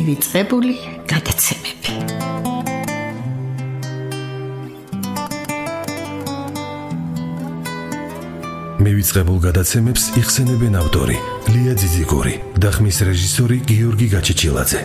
მივიწყებული გადაცემები. მივიწყებულ გადაცემებს იხსენებენ ავტორი ლია ძიძიგური და ხმის რეჟისორი გიორგი გაჩეჩილაძე.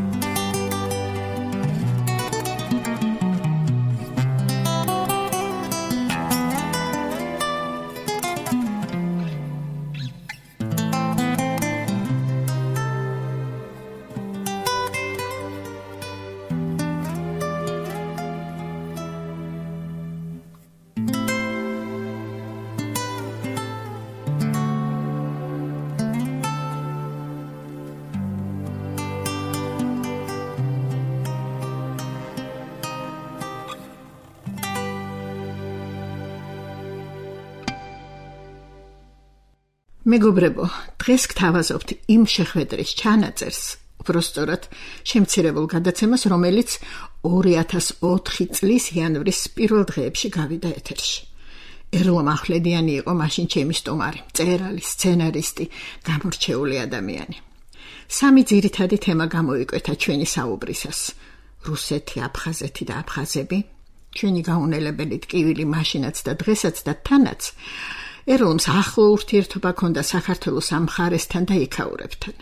მეგობრებო, დღეს გთავაზობთ იმ შეხვედრის ჩანაწერს, უბრალოდ შემცირებულ გადაცემას, რომელიც 2004 წლის იანვრის პირველ დღეებში გავიდა ეთერში. ერლო მახვლედიანი იყო მაშინ ჩემი სტუმარი, მწერალი, სცენარისტი, გამორჩეული ადამიანი. სამი ძირითადი თემა გამოიკვეთა ჩვენი საუბრისას: რუსეთი, აფხაზეთი და აფხაზები, ჩვენი გაუნელებელი ტკივილი მაშინაც და დღესაც და თანაც. ერლომს ახლო ურთიერთობა ჰქონდა საქართველოს ამ მხარესთან და იქაურებთან.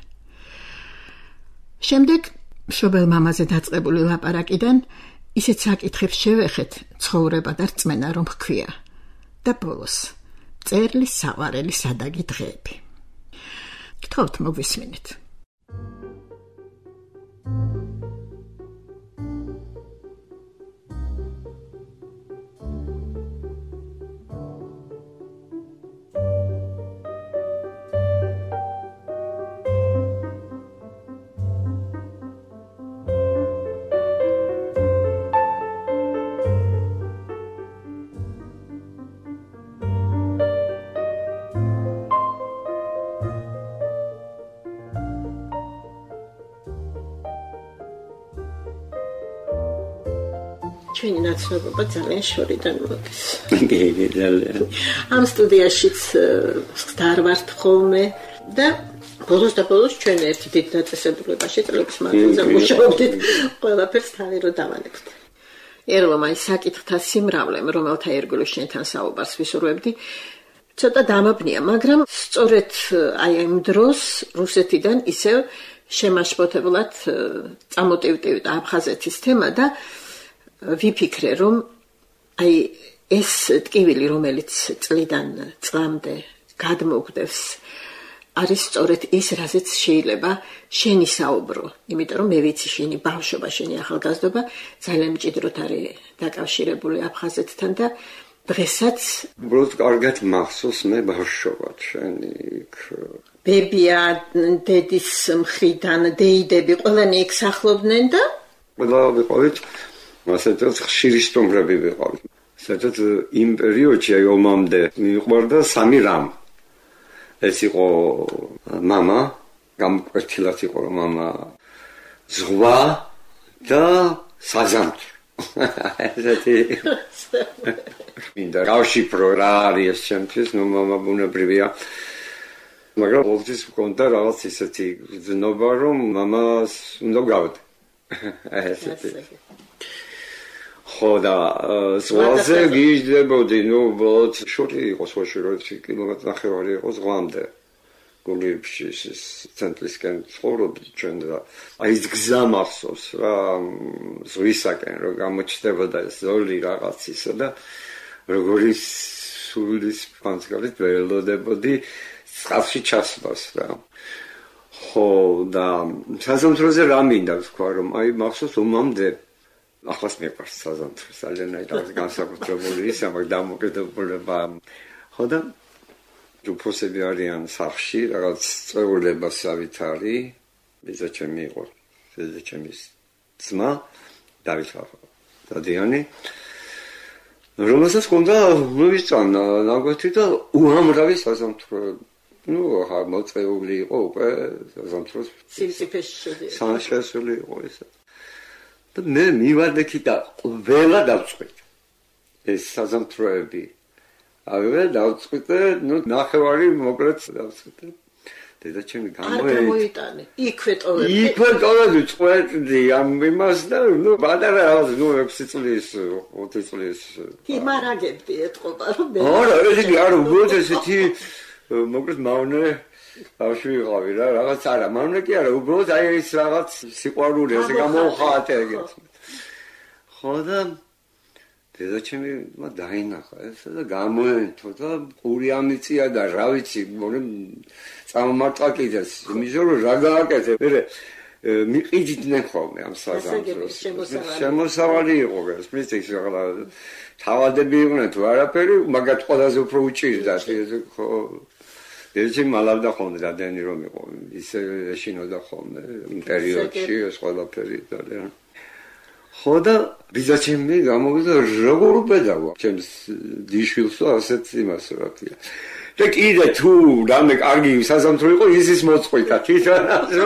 შემდეგ მშობელ მამაზე დაწყებული ლაპარაკიდან ისეთ საკითხებს შევეხეთ, ცხოვრება და რწმენა რომ ჰქვია. და ბოლოს მწერლის საყვარელი სადაგი დღეები. გთხოვთ მოგვისმინეთ. ჩვენი ნაცნობობა ძალიან შორიდან მოდის. ამ სტუდიაშიც არ ვართ ხოლმე და ბოლოს ჩვენ ერთ დიდ დაწესებულებაში წლების მანძილზე მუშაობდით, ყველაფერს თავი რო დავალებთ. ერლო მაინც საკითხთა სიმრავლემ, რომელთა ირგვლივ შენთან საუბარს ვისურვებდი, ცოტა დამაბნია, მაგრამ სწორედ აი ამ დროს რუსეთიდან ისევ შემაშფოთებულად წამოტივტივდა აფხაზეთის თემა და ვიფიქრე, რომ აი ეს ტკივილი, რომელიც წლიდან წლამდე გადმოგვდევს, არის სწორედ ის, რაზეც შეიძლება შენი საუბრო, იმიტომ რომ მე ვიცი შენი ბავშვობა, შენი ახალგაზრდობა ძალიან მჭიდროდ არის დაკავშირებული აფხაზეთთან და დღესაც უბრალოდ კარგად მახსოვს მე ბავშვობა შენი იქ ბებია, დედის მხრიდან დეიდები ყველანი იქ სახლობდნენ და ყველა ვიყავით ასეთაც ხშირი სტუმრები ვიყავით. საერთოდ იმ პერიოდში აი ომამდე მიყვარდა სამი რამ. ეს იყო მამა, გამკვეთილად იყო მამა, ზღვა და საზამთრო. ესეთი მინდა გავშიფრო რა არის ეს ჩემთვის, ნუ მამა ბუნებრივია. მაგრამ ყოველთვის მქონდა რაღაც ისეთი გზნობა, რომ მამას უნდა გავდე. ესეთი ხო და ზღვაზე გიждდებოდი, ნუ ბოლოს შორი იყო სვაში, რომ კილომეტრი ნახევარი იყო ზღვამდე. გულებში ის ცენტრისკენ ცხოვრობდი ჩვენ და აი ეს გზა მახსოვს რა, ზღვისაკენ რომ გამოჩნდებოდა ეს ზოლი რაღაც ისა და როგორი სულის პანსკალით ველოდებოდი წყალში ჩასვლას რა. ხო და საზამთროზე რა მინდა ვთქვა, რომ აი მახსოვს ომამდე ახლაც მეყვარს საზამთრო, ძალიან რაღაც განსაკუთრებული ის ამ დამოკიდებულება. ხო და უფროსები არიან სახლში, რაღაც წვეულებას არის, ბიძაჩემი იყო, ბიძაჩემის ძმა, დავით დადიანი. რომელსაც ჰქონდა მოვიწანა ნაგვეთი და უამრავი საზამთროები. ნუ ახლა მოწეული იყო უკვე საზამთროს სიმწიფეში შედიოდა. სანშესული იყო ეს. და მე მივარდექი და ყველა დავწყვიტე. ეს საზამთროები. ავიღე დავწყვიტე, ნუ ნახევარი მოკლედ დავწყვიტე. დედაჩემი გამოიტანე. იქვე ტოვებდი. იქვე ტოვებდი წვეტდი ამ იმას და ნუ ბადარა რაღაც ნუ 6 წლის 5 წლის იმარაგებდი ეთყობა რომ მე არა ესე არ უბრალოდ ესეთი მოკლედ მავნე ბავშვი ვიყავი რა რაღაც არა მავნე კი არა უბრალოდ აი ეს რაღაც სიყვარული ესე გამოუხატე ეგეთ ხო და დედაჩემი დაინახა ესა და გამოენთო და ყური ამიწია და რა ვიცი მორე წამომარტყა კიდეც იმის რომ რა გააკეთე მე მიყიდნენ ხოლმე ამ საგამძლოს შემოსავალი იყო ეს მისთვის რა თავადები იყვნენ თუ არაფერი მაგათ ყველაზე უფრო უჭირდა ხო დედაჩემი მალავდა ხოლმე დადენი რომ იყო ისე ეშინოდა ხოლმე იმ პერიოდში ეს ყველაფერი და ხო და ბიძაჩემი გამოვიდა როგორ უბედავა ჩემს დიშვილს ასეთ იმას რა ქვია და კიდე თუ რამე კარგი საზამთრო იყო ისის მოწყვიტა თვითონ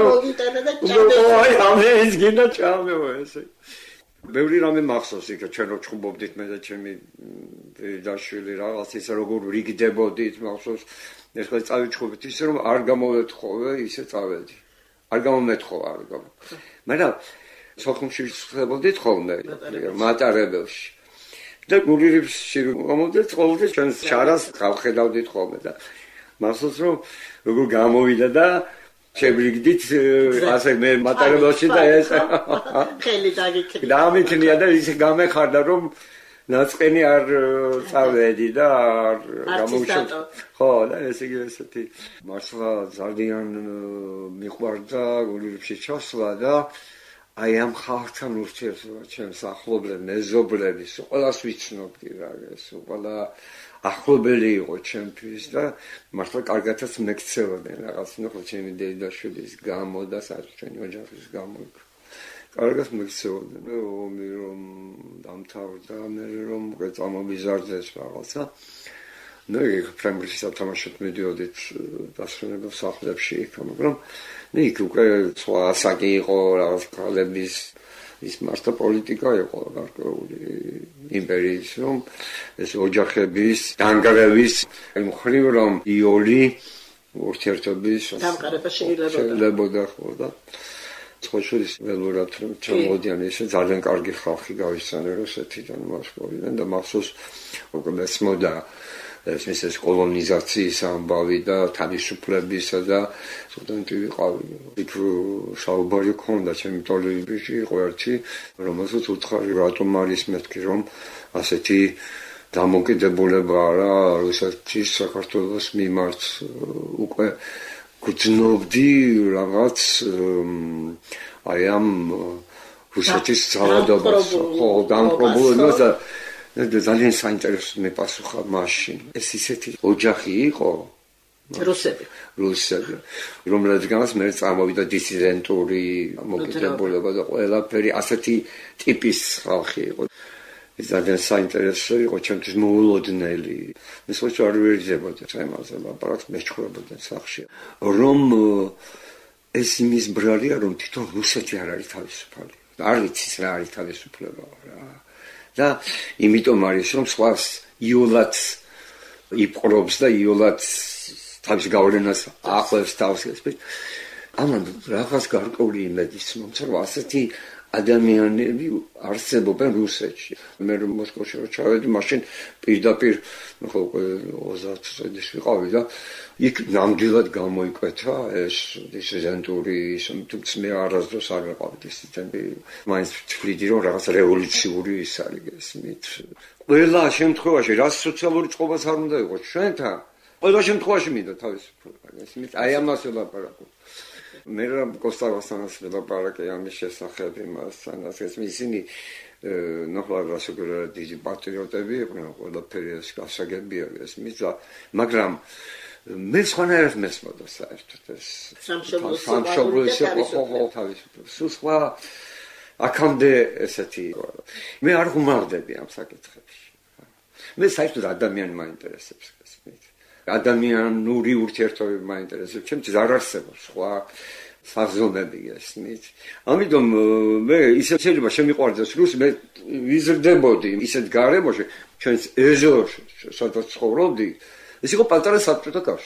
აი ამის გინდა ჩამევა ესე ბევრი რამე მახსოვს იქ ჩვენ რო ჩხუბობდით მე და ჩემი დაშვილი რაღაც ისე როგორ რიგდებოდით მახსოვს ეს ხო წავიჩხუბით ისე რომ არ გამოვეთხოვე ისე წავედი არ გამომეთხოვა არ გამო მაგრამ სოხუმში ვცხოვრობდით ხოლმე მატარებელში და გურირებში მომდეთ ყოველთვის ჩვენს ჩარას გავხედავდით ხოლმე და მახსოვს რომ როგორ გამოვიდა და შებრიგდით ასე მე მატარებელში და ეს ხელი დაგიქრა და ამიქნია და ისე გამეხარდა რომ ნაწყენი არ წავედი და არ გამოვშვა ხო და ესე იგი ესეთი მართლა ძალიან მიყვარდა გურირებში ჩასვლა და აი ამ ხალხთან ურთიერთობა ჩემს ახლობლებს მეზობლებს ყველას ვიცნობდი რა ეს ყველა ახლობელი იყო ჩემთვის და მართლა კარგათაც მეკცევდნენ რაღაც ნუ ხო ჩემი დედაშვილის გამო და საერთოდ ოჯახის გამო კარგად მეკცევდნენ ომი რომ დამთავრდა მე რომ წამოვიზარდეს რაღაცა ნუ იქ ფრანგულში სათამაშოდ მიდიოდით დასვენებელ სახლებში იქ მაგრამ იქ უკვე სხვა ასაკი იყო რაღაც ქალების ის მართლა პოლიტიკა იყო გარკვეული იმპერიის რომ ეს ოჯახების დანგრევის მხრივ რომ იოლი ურთიერთობის დამყარება შეიძლებოდა ხო და ცხოვრების ველურად რომ ჩამოდიან ესე ძალიან კარგი ხალხი გავისწავლე რუსეთიდან მოსკოვიდან და მახსოვს უკვე მესმოდა ეს კოლონიზაციის ამბავი და თავისუფლებისა და სტუდენტი ვიყავი. იქ საუბარი ქონდა ჩემი ტოლიბიში იყო ერთი, რომელსაც უთხარი რატომ არის მეთქი რომ ასეთი დამოკიდებულება რა რუსეთის საქართველოს მიმართ უკვე გძნობდი რაღაც აი ამ რუსეთის ძალადობას ხო დამპყრობლებას და ძალიან საინტერესო მეპასუხა მაშინ ეს ისეთი ოჯახი იყო რუსები რომელთაგანაც მე წამოვიდა დისიდენტური მოკიდებულება და ყველაფერი ასეთი ტიპის ხალხი იყო ეს ძალიან საინტერესო იყო ჩემთვის მოულოდნელი მე სწორედ არ ვერიდებოდი თემაზე ლაპარაკს მეჩხერებოდნენ სახში რომ ეს იმის ბრალია რომ თვითონ რუსეთი არ არის თავისუფალი არ ვიცის რა არის თავისუფლება რა და იმიტომ არის რომ სხვას იოლად იპყრობს და იოლად თავის გავლენას ახლავს თავს ესპეთ ამან რაღაც გარკვეული იმედის მომცრო ასეთი ადამიანები არსებობენ რუსეთში მე რომ მოსკოვში ჩავედი მაშინ პირდაპირ ხო 30 წლის ვიყავი და იქ ნამდვილად გამოიკვეთა ეს დისიდენტური თუმცა მე არასდროს არ ვიყავი დისიდენტი მაინც ვთვლიდი რომ რაღაც რევოლუციური ის არის ესმით ყველა შემთხვევაში რა სოციალური წყობას არ უნდა იყოს ჩვენთან ყველა შემთხვევაში მინდა თავისუფლება ესმით აი ამას ვლაპარაკობ მე რა კოსტავასანაც ვლაპარაკე ამის შესახებ იმასთანაც ისინი ნახლა რასაკურა დიდი პატრიოტები იყვნენ ყველაფერი ეს გასაგებია ესმით მაგრამ მე სხვანაირად მესმოდა საერთოდ ეს სამშობლოს ხო თავისუფლება სხვა აქამდე ესეთი მე არ ღმავდები ამ საკითხებში მე საერთოდ ადამიანი მაინტერესებს ესმით ადამიანური ურთიერთობები მაინტერესებს ჩემთვის არ არსებობს სხვა საზონები ესმით ამიტომ მე ისე შეიძლება შემიყვარდეს რუსი მე ვიზრდებოდი ისეთ გარემოში ჩვენს ეზოში სადაც ცხოვრობდი ეს იყო პატარა საბჭოთა კავშირი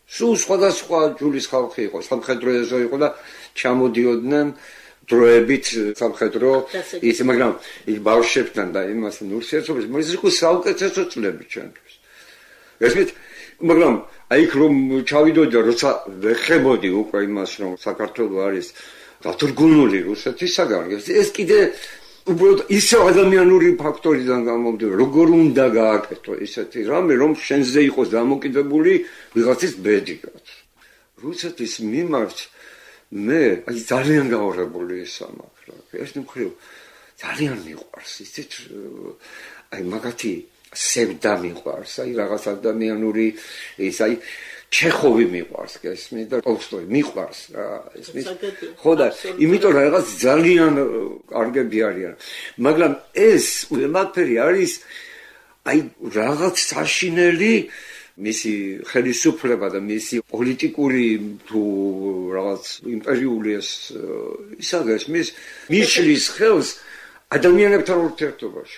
სულ სხვადასხვა ჯულის ხალხი იყო, სამხედრო ეზო იყო და ჩამოდიოდნენ დროებით სამხედრო ის, მაგრამ ის ბავშვებთან და იმასთან ურთიერთობის ეს იყო საუკეთესო წლები ჩვენთვის. ესმით, მაგრამ აი იქ რომ ჩავიდოდი და როცა ვეხებოდი უკვე იმას, რომ საქართველო არის დათრგუნული რუსეთისაგან, ეს კიდე უბრალოდ ისე ადამიანური ფაქტორიდან გამომდინარე, როგორ უნდა გააკეთო ისეთი რამე, რომ შენზე იყოს დამოკიდებული ვიღაცის ბედი. რუსეთის მიმართ მე აი ძალიან გაურებული ისამაქვს. ეს მხრივ ძალიან მიყვარს, ისეთ აი მაგათი სევდა მიყვარს, აი რაღაც ადამიანური ის აი ჩეხოვი მიყვარს, გესმის და ტოლსტოი მიყვარს რა, ესმის. ხო და იმიტომ რომ რაღაც ძალიან კარგები არიან. მაგრამ ეს ყველაფერი არის აი რაღაც საშინელი მისი ხელისუფლება და მისი პოლიტიკური თუ რაღაც იმპერიული ისა გესმის მიშლის ხელს ადამიანებთან ურთიერთობაში.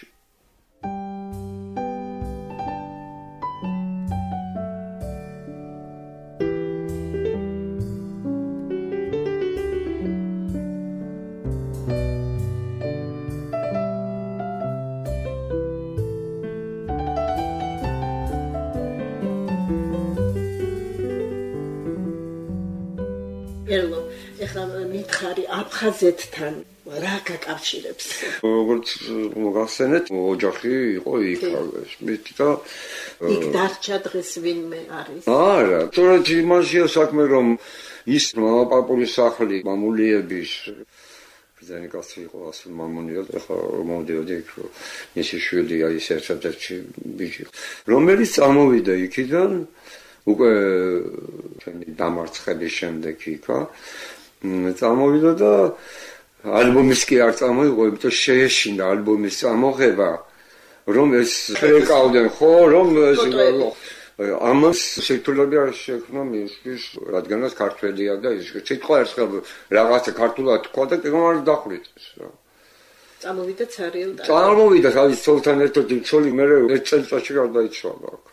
მითხარი აფხაზეთთან რა გაკავშირებს? როგორც მოგახსენეთ, ოჯახი იყო იქ, ესმით და იქ დარჩა დღეს ვინმე არის? არა, თორემ იმაშია საქმე, რომ ის მამაპაპულის სახლი მამულიების ბრძენი კაცი იყო, ასე მამონია და ხა მომდიოდი იქ, მისი შვილი აი ეს ერთადერთი ბიჭი, რომელიც წამოვიდა იქიდან უკვე დამარცხების შემდეგ იქა. წამოვიდა და ალბომის კი არ წამოიღო, იმიტომ შეეშინა ალბომის წამოღება, რომ ეს შეკავდნენ, ხო, რომ ამას შექმნები არ შექმნა მისთვის, რადგანაც ქართველია და ის სიტყვა ერთხელ რაღაცა ქართულად თქვა და კეგმარ დახვრიტეს რა. წამოვიდა ცარიელდა. წამოვიდა, თავის ცოლთან ერთად ცოლი მე ერთ წელიწადში გარდაიცვალა აქ.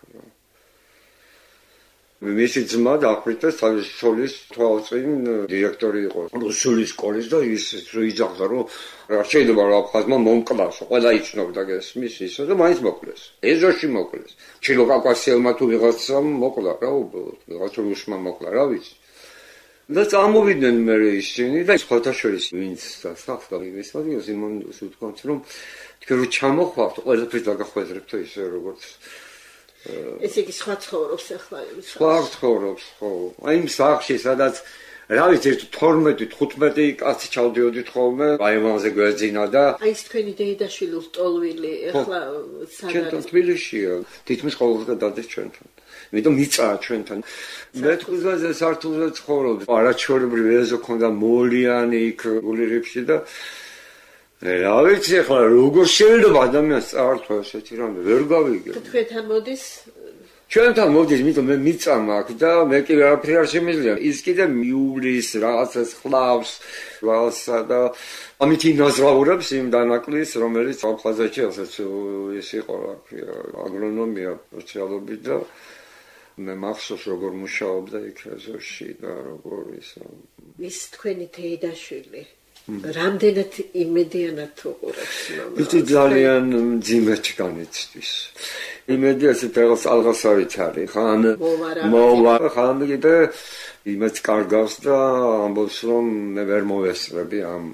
მისი ძმა დახვრიტეს თავის სკოლის თვალწინ დირექტორი იყო რუსული სკოლის და ის იძახდა რომ რა შეიძლება რომ აფხაზმა მომკლას ყველა იცნობდა გესმის ისე და მაინც მოკლეს ეზოში მოკლეს ჩილოკაკასიელმა თუ ვიღაცამ მოკლა რა უბრალოდ ვიღაც რუსმა მოკლა რა ვიცი და წამოვიდნენ მე ისინი და სხვათა შორის ვინც სახსდა ის მაგის იმან უთქვამთ რომ თქვენ რო ჩამოხვავთ ყველაფერს დაგახვედრებთ ისე როგორც ესე იგი სხვა ცხოვრობს ახლა ის. სხვა ცხოვრობს, ხო. აი იმ სახში, სადაც რა ვიცი 12-15 კაცი ჩავდიოდით ხოლმე, აი ამაზე გვეძინა და აი ეს თქვენი დეიდაშვილი უსტოლვილი ახლა სად არის? თბილისშია. თითქმის ყოველდღე დადეს ჩვენთან. იმიტომ მიწაა ჩვენთან. მე-15-ზე სართულზე ცხოვრობ. არაჩვეულებრივი ეზო ქონდა მოვლიანი იქ გულირებში და რა ვიცი ახლა როგორ შეიძლება ადამიანს წაართვა ესეთი რამე ვერ გავიგე. თქვენთან მოდის? ჩვენთან მოდის, იმიტომ მე მიწა მაქვს და მე კი არაფერი არ შემიძლია. ის კიდე მიუვლის რაღაცას ხლავს, რაღაცა და ამით ინაზღაურებს იმ დანაკლის, რომელიც აფხაზეთში ასეც ის იყო, რა ქვია, აგრონომია სოციალობით და მე მახსოვს როგორ მუშაობდა იქ ეზოში და როგორ ის თქვენი დეიდაშვილი რამდენად იმედიანად უყურებს მამას? ის ძალიან ძიმეთ განიცდის. იმედი ასე რაღაც ალღასავით არის, ხან მოვა, ხან კიდე იმეც კარგავს და ამბობს რომ მე ვერ მოვესწრები ამ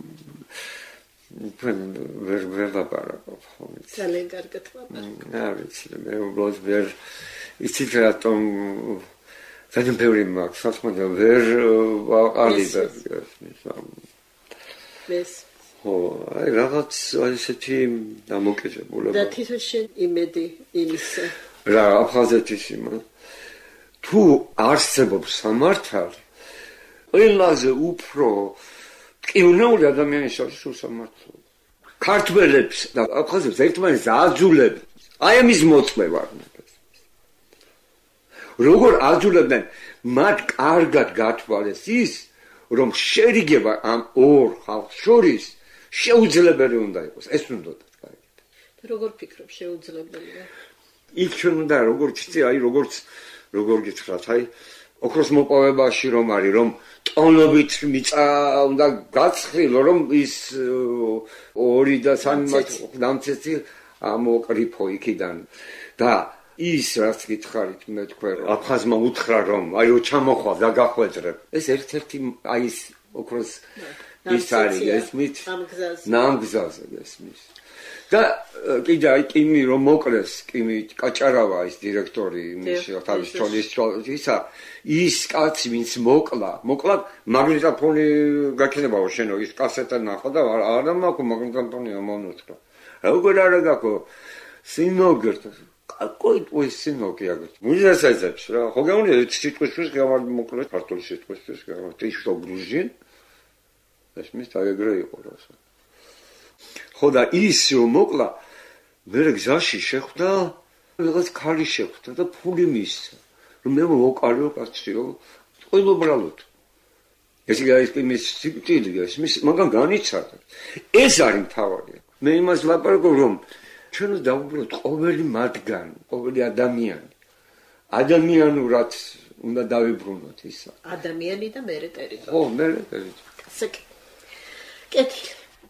ვერ ლაპარაკობ ხოლმე. ძალიან კარგად ლაპარაკობ. რა ვიცი, მე უბრალოდ ვერ იცით რატომ ძალიან ბევრი მაქვს, საქმე ვერ ვაყალიბე ეს ხო, აი რაღაც ესეთი დამოკიდებულება. და თვითონ შენ იმედი იმისა. რა, აფხაზეთის იმან. თუ არსებობს სამართალი, ყველაზე უფრო ტკივნეული ადამიანის შორის სამართალი. ქართველებს და აფხაზებს ერთმანეთს აძულებენ. აი ამის მოწმევა. როგორ აძულებენ, მათ კარგად გათვალეს ის რომ შერიგება ამ ორ ხალხს შორის შეუძლებელი უნდა იყოს. ეს უნდა გაიგეთ. როგორ ფიქრობ შეუძლებელია? იქ ჩვენ უნდა როგორც ცი, აი როგორც როგორ გითხრათ, აი ოქროს მოპოვებაში რომ არის, რომ ტონობით მიწა უნდა გაცხილო, რომ ის 2 და 3 დამცეცი ამოკრიფო იქიდან და ის რაც გითხარით მე თქვენ აფხაზმა უთხრა რომ აიო ჩამოხვალ და გახვეწრებ ეს ერთ-ერთი აი ის ოქროს ის არის ესმით ნამგზაზე ესმის და კიდე აი კიმი რომ მოკლეს კიმი კაჭარავა ის დირექტორი იმის თავის ჩოლის ისა ის კაცი ვინც მოკლა მაგნიტოფონი გაქნებაო შენო ის კასეტა ნახო და არა მაქვს მაგნიტოფონი მომნუთხა როგორ არა გაკო სინოგერტ какой твой сынок я говорю музейцებს რა ხო გეუბნები სიტყვისთვის გამომოკლეთ ქართული სიტყვისთვის ты что грузин ეს მის დაეგრე იყო რასა ხო და ის რომ მოკლა მე გზაში შეხვდა რაღაც ქალი შეხვდა და ფული მისცა რომ მე მოვყალიო კაციო ყოველუბრალოდ ეს ის სიტყვილი ეს მაგან განიცადა ეს არის მთავარი მე იმას ლაპარაკობ რომ ჩვენ დავუბრუნოთ ყოველი მათგანი, ყოველი ადამიანი. ადამიანურად უნდა დავიბრუნოთ ისა. ადამიანი და მერე ტერიტორია. ხო, მერე ტერიტორია. კეთილი.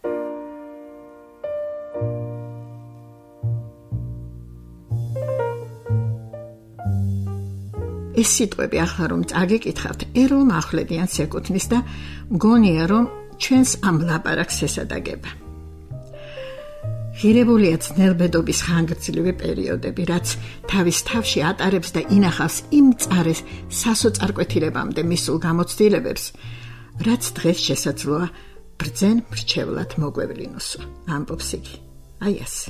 ეს სიტყვები ახლა რომ წაგიკითხავთ, ეროვნ ახლებიანს ეკუთვნის და მგონია რომ ჩვენს ამ ლაპარაკს ესადაგება. ღირებულია ძნელბედობის ხანგრძლივი პერიოდები, რაც თავის თავში ატარებს და ინახავს იმ მწარეს სასოწარკვეთილებამდე მისულ გამოცდილებებს, რაც დღეს შესაძლოა ბრძენ მრჩევლად მოგვევლინოსო. ამბობს იგი. აი ასე.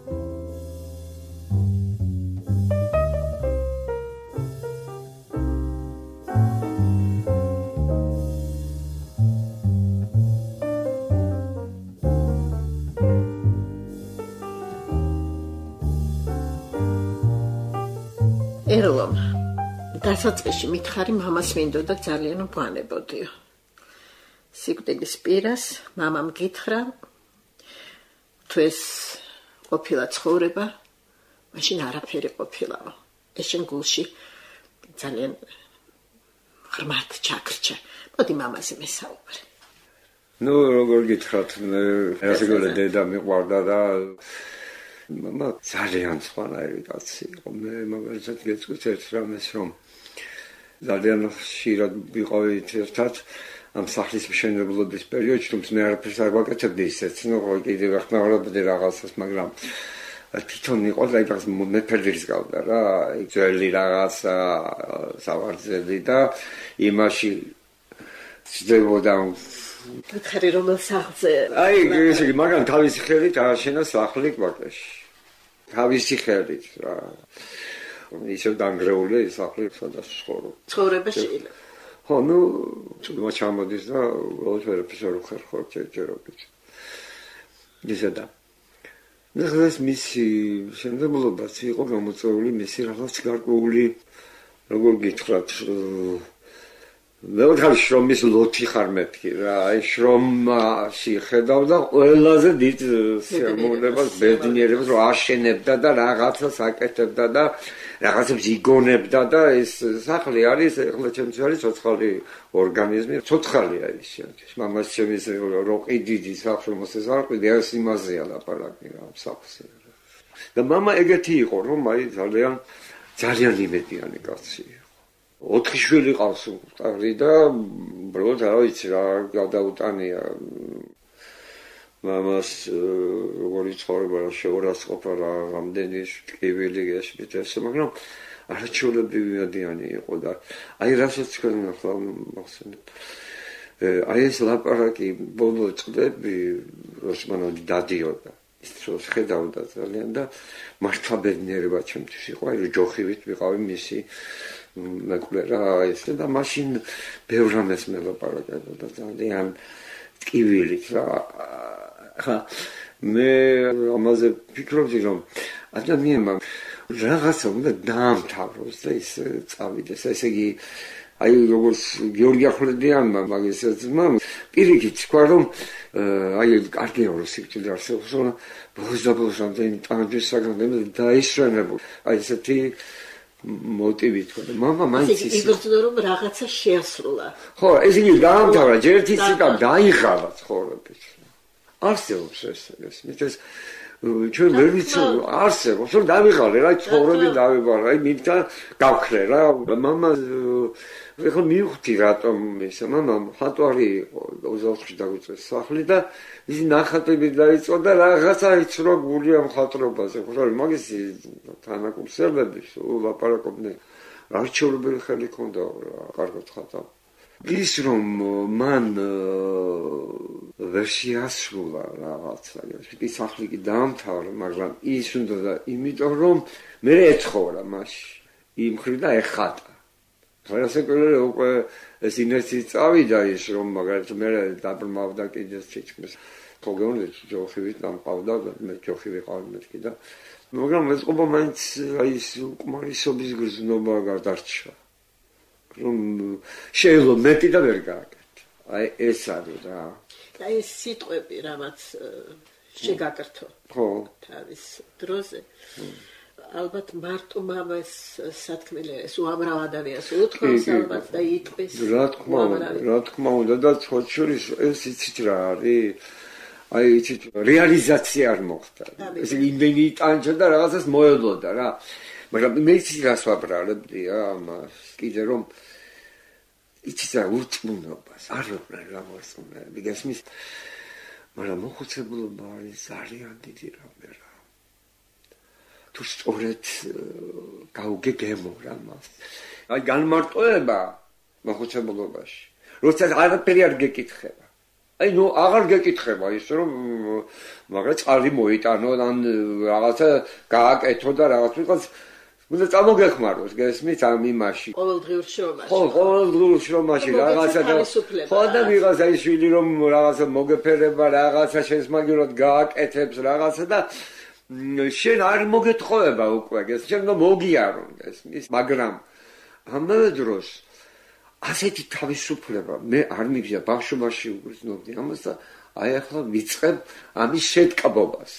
ერლომ დასაწყისში მითხარი მამას მინდოდა ძალიან უგვანებოდიო. სიკვდილის პირას მამამ გითხრა თუ ეს ყოფილა ცხოვრება, მაშინ არაფერი ყოფილაო. ეს შენ გულში ძალიან ღრმად ჩაქრჩა. მოდი მამაზე მესაუბრე. ნუ როგორ გითხრათ, ესე გოლე დედა მიყვარდა და мама ძალიან სხვანაირი კაცი იყო. მე მაგალითად გეცქვით ერთ რამეს რომ ძალიან ხშირად ვიყავით ერთად ამ სახლის მშენებლობის პერიოდში, თუმცა მე არაფერს არ ვაკეთებდი ისეთ, ნუ კიდევ ახმარებდი რაღაცას, მაგრამ თვითონ იყო და რაღაც მეფერდის გავდა რა, ძველი რაღაცა სავარძელი და იმაში ძდებოდა გითხარი რომელ სახლზე? აი, ესე იგი, მაგრამ თავისი ხელით ააშენა სახლი კვაკეში. თავისი ხელით რა. ისევ დანგრეულია ის სახლი, სადაც ცხოვრობ. ცხოვრება შეიძლება. ხო, ნუ თუნდაც ჩამოდის და უბრალოდ ვერაფერს არ ვხერხობ ჯერჯერობით. ისე და ნახეს მისი შემდგომლობაც იყო გამოწვეული მისი რაღაც გარკვეული როგორ გითხრათ მე ვთქვი შრომის ლოთი ხარ მეთქი რა აი შრომაში ხედავდა ყველაზე დიდ სიამოვნებას ბედნიერებას რომ აშენებდა და რაღაცას აკეთებდა და რაღაცებს იგონებდა და ეს სახლი არის ახლა ჩემთვის არის ცოცხალი ორგანიზმი ცოცხალია ის შემთხვევაში მამას ჩემის როყი დიდი სახლში მოსესალყი და ეს იმაზეა ლაპარაკი რა სახლზე და მამა ეგეთი იყო რომ აი ძალიან იმედიანი კაცი 4 შვილი ყავს მყარი და უბრალოდ რა ვიცი რა გადაუტანია მამას როგორი ცხოვრება რა შეურაცხყოფა რა რამდენი ტკივილი გესმით ესე მაგრამ არაჩვეულებრივი ადამიანი იყო და აი რასაც თქვენ ახლა მახსენებთ აი ეს ლაპარაკი ბოლო წლები როსმანო დადიოდა ის დროს ხედავდა ძალიან და მართლა ბედნიერება ჩემთვის იყო აი ჯოხივით ვიყავი მისი მეკვლე რა ესე და მაშინ ბევრ რამეს მე ლაპარაკობდა და ძალიან ტკივილით რა ხა მე ამაზე ფიქრობდი რომ ადამიანმა რაღაცა უნდა დაამთავროს და ის წავიდეს ესე იგი აი როგორც გიორგი ახვლედიანმა მაგის ძმა პირიქით თქვა რომ აი კარგია რომ სიკვდილი არსებობს რომ ბოლოს რამდენი ტანჯის საგანები დაისვენებო აი ესეთი მოტივით ხოლმე мама მაინც ის იბრძოდა რომ რაღაცა შეასრულა. ხო, ეს იგი დაამთავრა, ჯერ ერთი ციკა დაიღალა ცხოვრებაში. არსებობს ეს მითეს ჩვენ ვერ ვიცნობ არსებობს რომ დავიღალე რა ცხოვრები დავიბარა აი მითხრა გავხრე რა мама ეხლა მივხვდი რატომ ეს мама ხატვარი იყო 24-ში დაგვიწეს სახლი და ისი ნახატები დაიწყო და რაღაცა იცრა გული ამ ხატრობაზე ხო მაგის თანაკურსელები ლაპარაკობდნენ არჩეულებელი ხელი ქონდა კარგად ხატა ის რომ მან ვერ შეასრულა რაღაცა ის სახლი კი დაამთავრა მაგრამ ის უნდა და იმიტომ რომ მე ეცხოვრა მასში იმ ხრიდან ეხატა ფარასეკოლე უკვე ეს ინერცია წავიდა ის რომ მაგალითად მე დაბრმავდა კიდეც თითქმის პროგრამები ჯოხივით დამყავდა მე ჯოხი ვიყავ მეთქი და მაგრამ ეს ყობა მაინც აი ის უკმარისობის გრძნობა გადარჩა რომ შეიძლება მეტი და ვერ გააკეთე აი ეს არის რა აი ეს სიტყვები რამაც შეგაკრთო ხო თავის დროზე ალბათ მარტო მამას სათქმელეს უამრავ ადამიანს უთხოვს ალბათ და იტყვის რა თქმა უნდა და ცოტშორის ეს იცით რა არის აი იცით რეალიზაცია არ მოხდა ეს იმდენი ტანჯა და რაღაცას მოელოდა რა მაგრამ მე იცით რას ვაბრალებდი ამას კიდე რომ იცით რა ურწმუნობას არ ვეყრე რა მოსწონები გასმის მაგრამ მოხუცებულობა არის ძალიან დიდი რამე რა თუ სწორედ გავგეგემო რა მას აი განმარტოება მოხუცებულობაში როცა არაფერი არ გეკითხება აი ნუ აღარ გეკითხება ის რომ მაგრამ წყალი მოიტანო ან რაღაცა გააკეთო და რაღაც ვიღაც უნდა წამოგეხმაროს გესმით ამ იმაში ყოველდღიურ შრომაში ხო ყოველდღიურ შრომაში რაღაცა და ხო და ვიღაც აი შვილი რომ რაღაცა მოგეფერება რაღაცა შესმაგიროდ გააკეთებს რაღაცა და შენ არ მოგეთხოვება უკვე ეს შენ მოგიარონ ეს მაგრამ ამავე დროს ასეთი თავისუფლება მე არ მიგზა ბავშვობაში უგრძნობდი ამას და აი ახლა ვიწყებ ამის შეტკბობას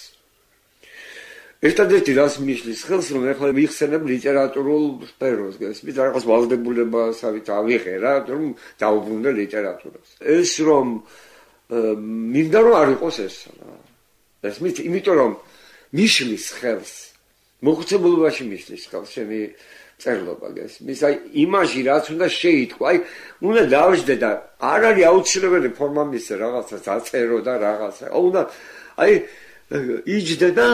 ერთადერთი რას მიშლის ხელს რომ ახლა ვიხსენებ ლიტერატურულ სფეროს გესმით რაღაც ვალდებულებასავით ავიღე რა რომ დავუბრუნდე ლიტერატურას ეს რომ მინდა რომ არ იყოს ეს რა გესმით იმიტომ რომ მიშლის ხელს მოხუცებულობაში მიშლის ხელს შემი წერლობა გესმის აი იმაში რაც უნდა შეიტყვა აი უნდა დავждე და არ არის აუცილებელი ფორმა მისცე რაღაცას აწერო და რაღაცა უნდა აი იჯდე და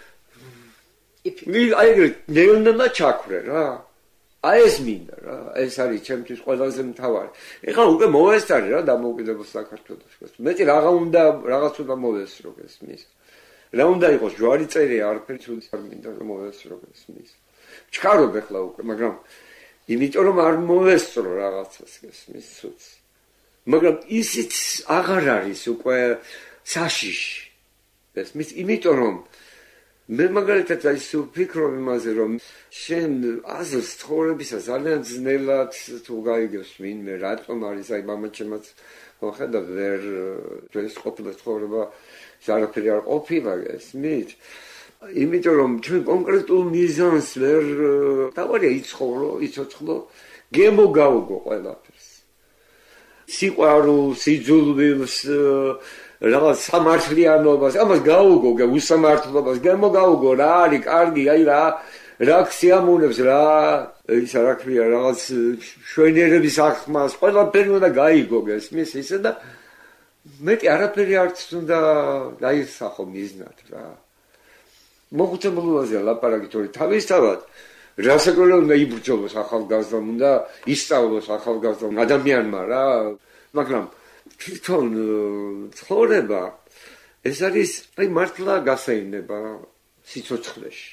აი ნეონმა ჩაქრე რა აი ეს მინდა რა ეს არის ჩემთვის ყველაზე მთავარი ეხლა უკვე მოვესწარი რა დამოუკიდებელ საქართველოს მეტი რაღაც უნდა მოვესწრო გესმის რა უნდა იყოს ჯვარი წერია არაფერი ცუდი არ მინდა რომ მოვესწრო გესმის ჩქარობ ეხლა უკვე მაგრამ იმიტომ რომ არ მოვესწრო რაღაცას გესმის ცუდს მაგრამ ისიც აღარ არის უკვე საშიში გესმის იმიტომ რომ მე მაგალითად ის ვფიქრობ იმაზე რომ შენ აზრს ცხოვრებისა ძალიან ძნელად თუ გაიგებს ვინმე რატომ არის აი მამაჩემაც მოხდა ვერ ეს ყოფილი ცხოვრება არაფერი არ ყოფილა გესმით იმიტომ რომ ჩვენ კონკრეტულ მიზანს ვერ დავარია იცოცხლო გემოგავგო ყველაფერს სიყვარულს იძულვილს რაღაც სამართლიანობას ამას გაუგო უსამართლობას გემოგავგო რა არის კარგი აი რა ქსიამუნებს რა ის რა ქვია რაღაც შვენიერების ახმას ყველაფერი უნდა გაიგო გესმის ისე და მეტი არაფერი არც უნდა დაისახო მიზნად რა მოხუცებულობაზე ლაპარაკი თორე თავისთავად რასაკვირველია უნდა იბრძოლოს ახალგაზრდამ უნდა ისწავლოს ახალგაზრდამ ადამიანმა რა მაგრამ თვითონ ცხოვრება ეს არის აი მართლა გასაინდება სიცოცხლეში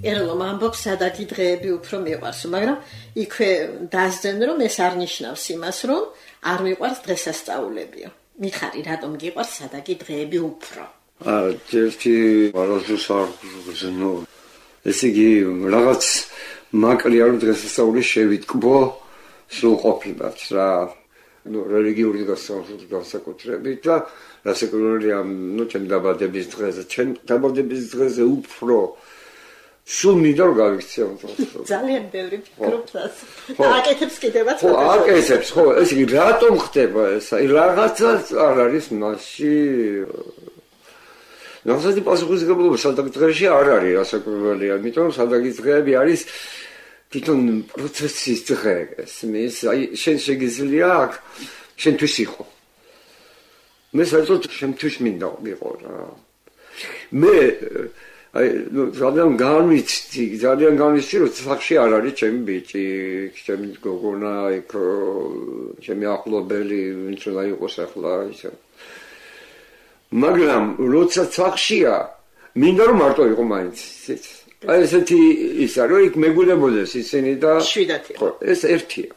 ერლომ ამბობს სადაგი დღეები უფრო მიყვარს, მაგრამ იქვე დასძენ რომ ეს არ ნიშნავს იმას, რომ არ მიყვარს დღესასწაულებიო. მითხარი, რატომ გიყვარს სადაგი დღეები უფრო? ერთი არასდროს არ გზნო. ესე იგი, რაღაც მაკლია რომ დღესასწაული შევიტკბო სრულყოფილად რა. რელიგიური განსაკუთრებით და რასაკვირველია, ჩემი დაბადების დღეზე, ჩემი დაბადების დღეზე უფრო სულ მინდა რომ გავიქცე. ძალიან ბევრი ფიქრობს ასე. აკეთებს კიდევაც. ხო, აკეთებს, ხო, ეს იგი რატომ ხდება ეს? აი რაღაცა არ არის მასში. რაღაცა პასუხისმგებლობა სადაგი დღეში არ არის რასაკვირველია, იმიტომ რომ სადაგი დღეები არის თვითონ პროცესის დღე, ესმის, აი შენ შეგიძლია აქ შენთვის იყო. მე საერთოდ შენთვის მინდა ვიყო რა. მე აი ძალიან განვიცდი რომ სახში არ არის ჩემი ბიჭი, ჩემი გოგონა, იქ ჩემი ახლობელი, ვინც უნდა იყოს ახლა ისე. მაგრამ როცა სახშია, მინდა რომ მარტო იყო მაინც. აი ესეთი ისა რომ იქ მეგულებოდეს ისინი და შვიდათია. ეს ერთია.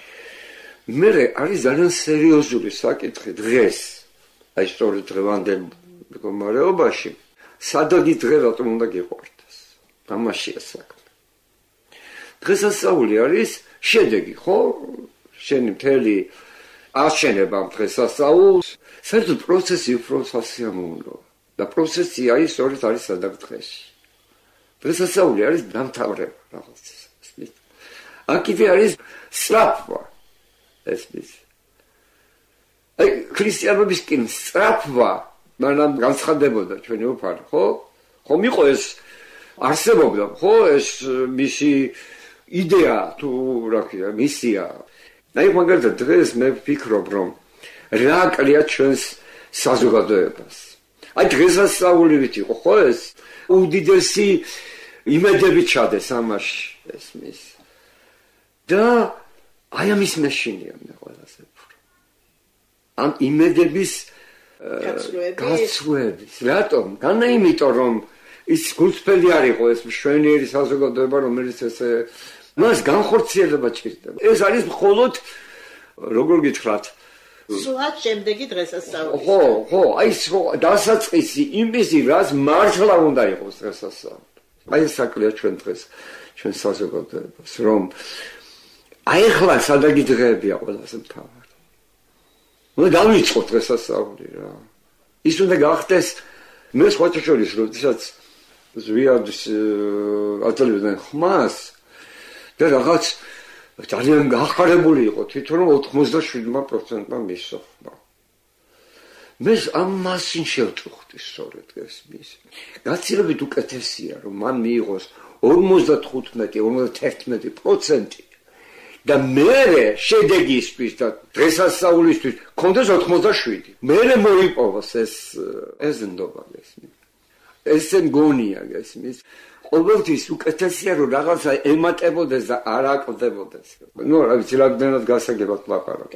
მე არის ძალიან სერიოზული საკითხი დღეს. აი სწორედ დღევანდელ მდგომარეობაში სადაგი დღე რატომ უნდა გიყვარდეს? ამაშია საქმე. დღესასწაული არის შედეგი, ხო? შენი მთელი აშენება დღესასწაულს, საერთოდ პროცესი უფრო სასიამოვნოა. და პროცესი არის სწორედ არის სადაგი დღეში. დღესასწაული არის დამთავრება რაღაცის. აქ არის სწრაფვა. ესმის. აი ქრისტიანობის კი სწრაფვა მაგრამ განცხადებოდა ჩვენი უფალი, ხო? ხომ იყო ეს არსებობდა, ხო? ეს მისი იდეა თუ რა ქვია, მისია. აი მაგალითად დღეს მე ვფიქრობ, რომ რა აკლია ჩვენს საზოგადოებას. აი დღესასწაულით იყო, ხო ეს? უდიდესი იმედები ჩადეს ამაში, ესმის. და აი ამის მეშინია მე ყველაზე უფრო. ამ იმედების გაცვლების. რატომ? განა იმიტომ რომ ის გულწრფელი არ იყო ეს მშვენიერი საზოგადოება, რომელიც ესე მას განხორციელება ჭირდება. ეს არის მხოლოდ როგორ გითხრათ? სულაც შემდეგი დღესასწაული. ხო, აი დასაწყისი იმისი, რაც მართლა უნდა იყოს დღესასწაული. აი ეს საკლია ჩვენ დღეს, ჩვენ საზოგადოებას, რომ აი ახლა სადაგი დღეებია ყველაზე მთავარი. უნდა გავიწყოთ დღესასწაული რა. ის უნდა გახდეს მე სხვათა შორის, როდესაც ზვიადის აწევდნენ ხმას და რაღაც ძალიან გახარებული იყო თვითონ 87%-მა მისცა ხმა. მე ამას შევწუხდი სწორედ ეს მის. გაცილებით უკეთესია რომ მან მიიღოს 55-51% და მე შედეგისთვის და დღესასწაულისთვის კონდეს 87. მე მოიპოვოს ეს ნდობა გესმის. ეს მგონია გესმის. ყოველთვის უკეთესია რომ რაღაცა ემატებოდეს და არ აკვდებოდეს. ნუ რა ვიცი რამდენად გასაგებად ლაპარაკობ.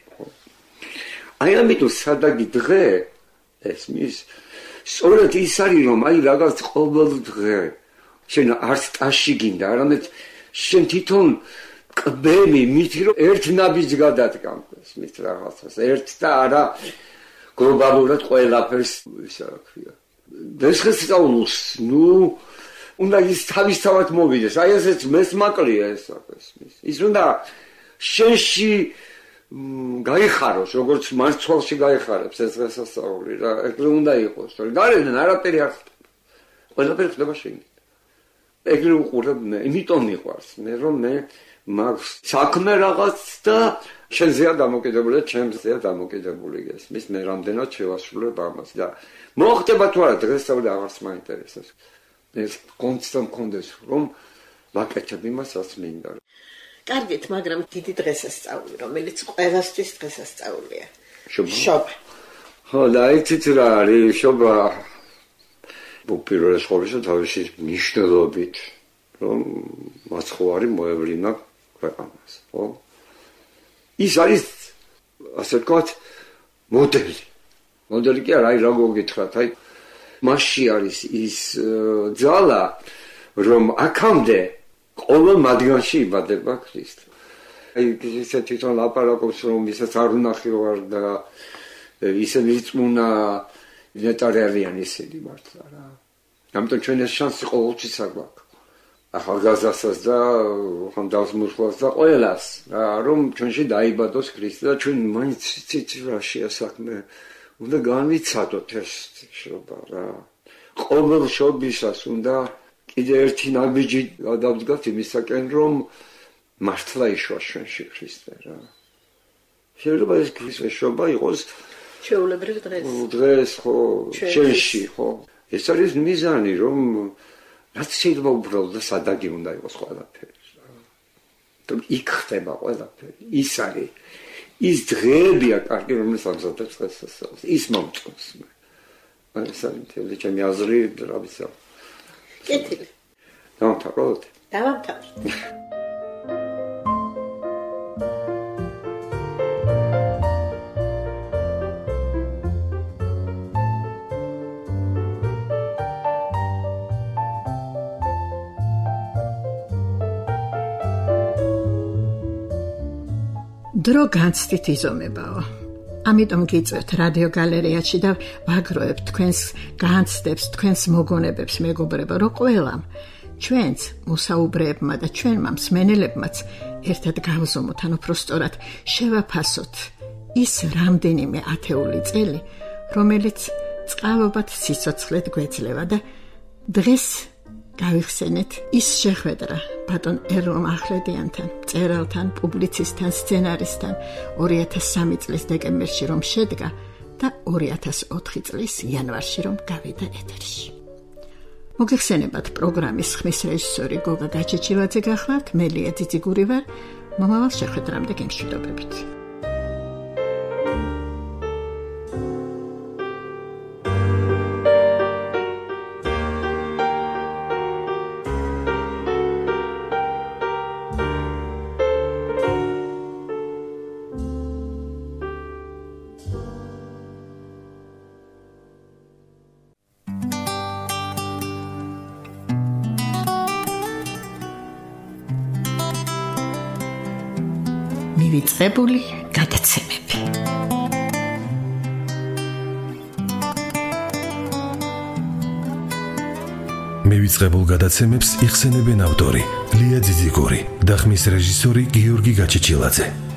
აი ამიტომ სადაგი დღე ესმის. სწორედ ის არის რომ აი რაღაც ყოველ დღე შენ არც ტაში გინდა, არამედ შენ თვითონ კბემი მითი რომ ერთ ნაბიჯს გადადგამდეს მით რაღაცას ერთ და არა გლობალურად ყველაფერს ისა რა ქვია დღესასწაულს ნუ უნდა ის თავისთავად მოვიდეს აი ესეც მესმაკლია ეს ის უნდა შენში გაიხაროს როგორც მარცვალში გაიხარებს ეს დღესასწაული რა ეგრე უნდა იყოს რომ გარედან არაფერი არ ხდება ყველაფერი ხდება შენ ეგრე უყურებ მე იმიტომ მიყვარს მე რომ მე მაქვს საქმე რაღაც და შენზეა დამოკიდებული და ჩემზეა დამოკიდებული გესმის მე რამდენად შევასრულებ ამას და მოხდება თუ არა დღესასწაული აღარც მაინტერესებს ეს კონსტანტ კონდეს რომ ვაკეთებ იმასაც მინდა კარგით მაგრამ დიდი დღესასწაული რომელიც ყველასთვის დღესასწაულია შობა ხო და იცით რა არის შობა უპირველეს ყოვლისა თავისი მნიშვნელობით რომ მაცხოვარი მოევლინა ქვეყანას ხო ის არის ასე ვთქვათ მოდელი კი არა აი რა გოგითხრათ აი მასში არის ის ძალა რომ აქამდე ყოველ მათგანში იბადება ქრისტე. აი ისე თვითონ ლაპარაკობს რომ ისაც არ უნახი ვარ და ისე მიწუნა ნეტარიალიანი ისეთი მართლა რა. ამიტომ ჩვენ ეს შანსი ყოველთვის აგვაქვს. ახალგაზრდასაც და ხანდავს მუშლას და ყველას რა რომ ჩვენში დაიბადოს ქრისტე და ჩვენ მაინც ცით რა შეასაქმე უნდა განვიცადოთ ეს შრობა რა. ყოველ შობისას უნდა კიდე ერთი ნაბიჯი გადავდგათ იმისაკენ რომ მართლა იშვა ჩვენში ქრისტე რა. შეიძლება ეს ქრისტეს შრობა იყოს ჩვეულებრივ დღეს ხო ჩვენში ხო ეს არის მიზანი რომ რაც შეიძლება უბრალოდ სადაგი უნდა იყოს ყველაფერი რა. რომ იქ ხდება ყველაფერი ის არის ის დღეებია კარგი რომელიც ამზადებს დღესასწაულს ის მომწონს მე. ეს არის მთელი ჩემი აზრი რა ვიცი. კეთილი. დავამთავროთ. დრო განცდით იზომებაო. ამიტომ გიწევთ რადიო გალერეაში და ვაგროვებთ თქვენს განცდებს, თქვენს მოგონებებს მეგობრებო, რომ ყველამ ჩვენც მოსაუბრეებმა და ჩვენმა მსმენელებმაც ერთად გავზომოთ, ანუ პროსტორად შევაფასოთ ის რამდენიმე ათეული წელი, რომელიც წყალობად სიცოცხლეთ გვეძლევა და დღეს გავიხსენეთ ის შეხვედრა ბატონ ერლო ახვლედიანთან, მწერალთან, პუბლიცისტთან, სცენარისტთან 2003 წლის დეკემბერში რომ შედგა და 2004 წლის იანვარში რომ გავიდა ეთერში. მოგეხსენებათ პროგრამის ხმის რეჟისორი გოგა გაჩეჩილაძე გახლავთ, მე ლია ძიძიგური ვარ, მომავალ შეხვედრამდე გემშვიდობებით. მივიწყებული გადაცემები. მივიწყებულ გადაცემებს იხსენებენ ავტორი ლია ძიძიგური და ხმის რეჟისორი გიორგი გაჩეჩილაძე.